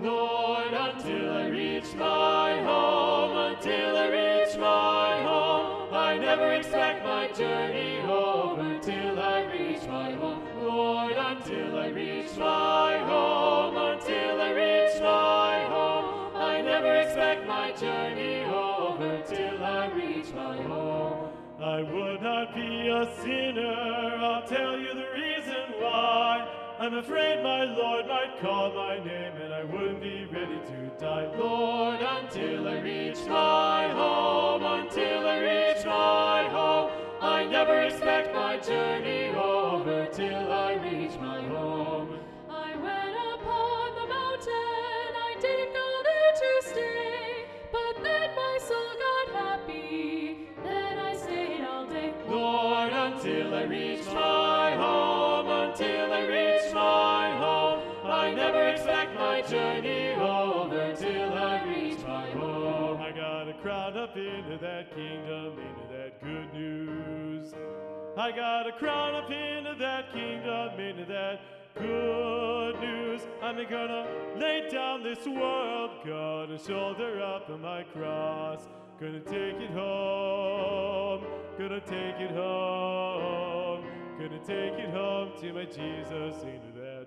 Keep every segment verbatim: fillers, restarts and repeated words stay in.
Lord, until I reach my home, until I reach my home. I never expect my journey over till I reach my home. Lord, until I reach my home, until I reach my home. I never expect my journey over till I reach my home. I would not be a sinner, I'll tell you the reason why. I'm afraid my Lord might call my name and I wouldn't be ready to die. Lord, until I reach my home, until I reach my home, I never expect my journey over till I reach my home. I went upon the mountain, I didn't go there to stay, but then my soul got happy, then I stayed all day. Lord, until I reach my home, until I reach my home, I never expect my journey over till I reach my home. I gotta crowd up into that kingdom, into that good news. I gotta crowd up into that kingdom, into that good news. I'm gonna lay down this world, gonna shoulder up my cross, gonna take it home, gonna take it home, gonna take it home to my Jesus, into that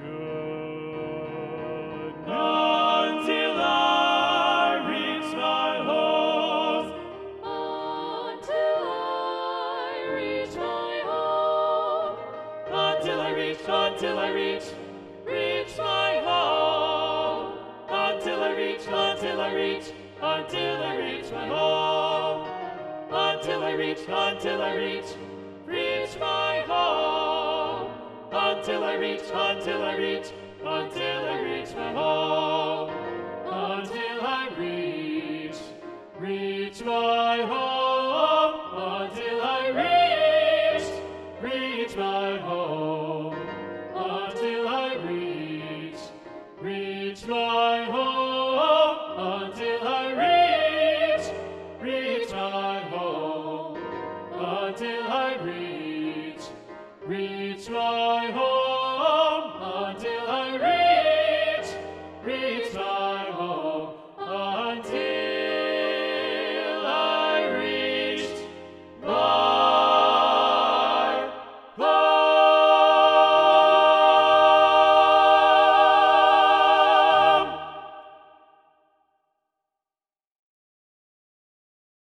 good news. Until I reach my home, Until I reach my home, until I reach, until I reach, reach my home. Until I reach, until I reach, until I reach my home. Until I reach, until I reach, reach my home. Until I reach, until I reach, until I reach my home. Until I reach, reach my home.